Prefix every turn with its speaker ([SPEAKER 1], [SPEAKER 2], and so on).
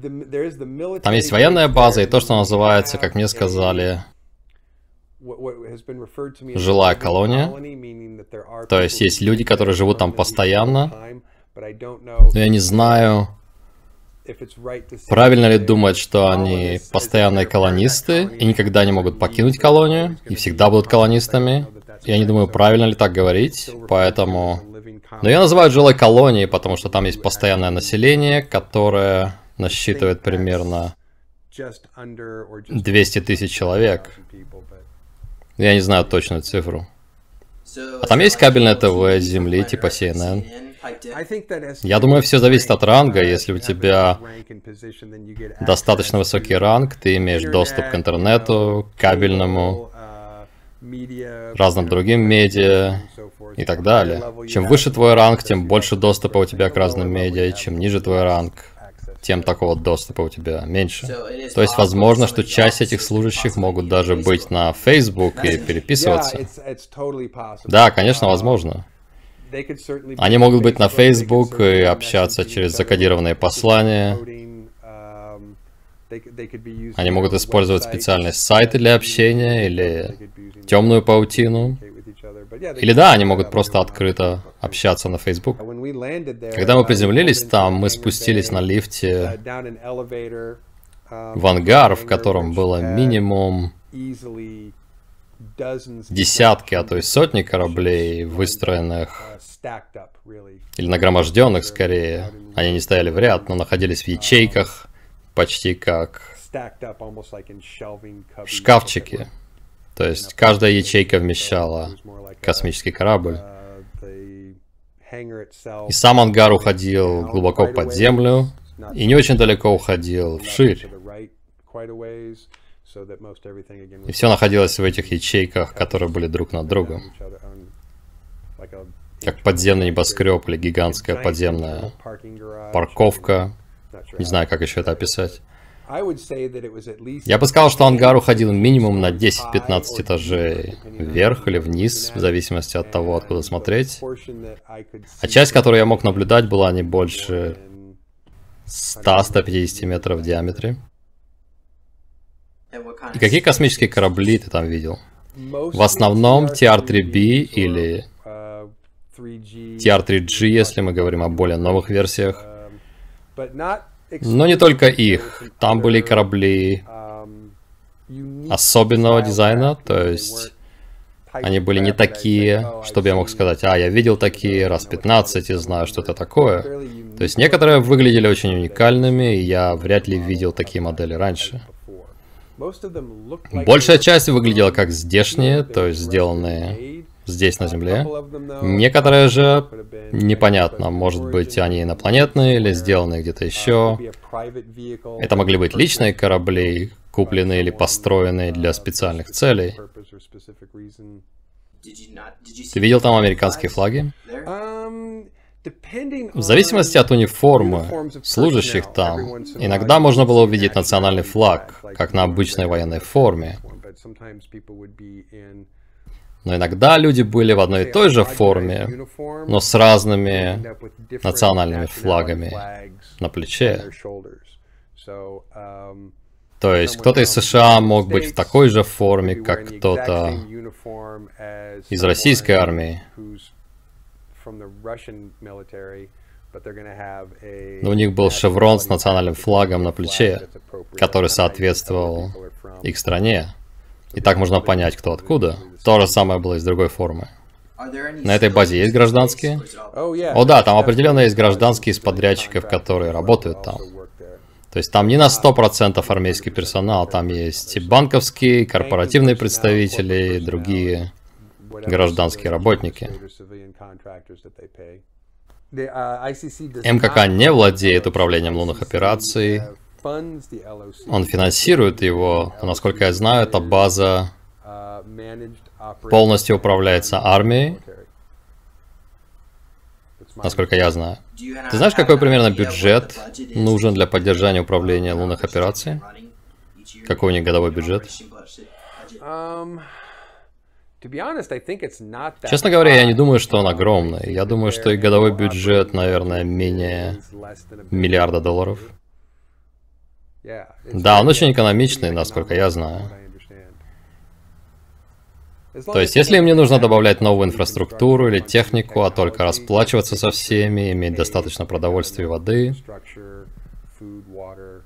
[SPEAKER 1] Там есть военная база и то, что называется, как мне сказали, жилая колония. То есть люди, которые живут там постоянно. Но я не знаю, правильно ли думать, что они постоянные колонисты и никогда не могут покинуть колонию, и всегда будут колонистами. Я не думаю, правильно ли так говорить, поэтому... Но я называю жилой колонией, потому что там есть постоянное население, которое насчитывает примерно 200 тысяч человек. Я не знаю точную цифру. А там есть кабельное ТВ с земли, типа CNN. Я думаю, все зависит от ранга. Если у тебя достаточно высокий ранг, ты имеешь доступ к интернету, кабельному, разным другим медиа и так далее. Чем выше твой ранг, тем больше доступа у тебя к разным медиа, и чем ниже твой ранг, тем такого доступа у тебя меньше. То есть возможно, что часть этих служащих могут даже быть на Facebook и переписываться. Да, конечно, возможно. Они могут быть на Facebook и общаться через закодированные послания. Они могут использовать специальные сайты для общения или темную паутину. Или да, они могут просто открыто общаться на Facebook. Когда мы приземлились там, мы спустились на лифте в ангар, в котором было минимум десятки, а то и сотни кораблей, выстроенных или нагроможденных скорее. Они не стояли в ряд, но находились в ячейках, почти как шкафчики. То есть каждая ячейка вмещала космический корабль. И сам ангар уходил глубоко под землю и не очень далеко уходил вширь. И все находилось в этих ячейках, которые были друг над другом. Как подземный небоскреб или гигантская подземная парковка. Не знаю, как еще это описать. Я бы сказал, что ангар уходил минимум на 10-15 этажей вверх или вниз, в зависимости от того, откуда смотреть. А часть, которую я мог наблюдать, была не больше 100-150 метров в диаметре. И какие космические корабли ты там видел? В основном TR-3B или TR-3G, если мы говорим о более новых версиях. Но не только их. Там были корабли особенного дизайна, то есть они были не такие, чтобы я мог сказать, я видел такие раз 15 и знаю, что это такое. То есть некоторые выглядели очень уникальными, и я вряд ли видел такие модели раньше. Большая часть выглядела как здешние, то есть сделанные здесь на Земле. Некоторые же непонятно, может быть, они инопланетные или сделаны где-то еще. Это могли быть личные корабли, купленные или построенные для специальных целей. Ты видел там американские флаги? В зависимости от униформы служащих там, иногда можно было увидеть национальный флаг, как на обычной военной форме. Но иногда люди были в одной и той же форме, но с разными национальными флагами на плече. То есть кто-то из США мог быть в такой же форме, как кто-то из российской армии. Но у них был шеврон с национальным флагом на плече, который соответствовал их стране. И так можно понять, кто откуда. То же самое было и с другой формы. На этой базе есть гражданские? О да, там определенно есть гражданские из подрядчиков, которые работают там. То есть там не на 100% армейский персонал, там есть и банковские, и корпоративные представители, и другие гражданские работники. МКК не владеет управлением лунных операций. Он финансирует его, но, насколько я знаю, эта база полностью управляется армией. Насколько я знаю. Ты знаешь, какой примерно бюджет нужен для поддержания управления лунных операций? Какой у них годовой бюджет? Честно говоря, я не думаю, что он огромный. Я думаю, что их годовой бюджет, наверное, менее $1 миллиарда. Да, он очень экономичный, насколько я знаю. То есть, если им не нужно добавлять новую инфраструктуру или технику, а только расплачиваться со всеми, иметь достаточно продовольствия и воды,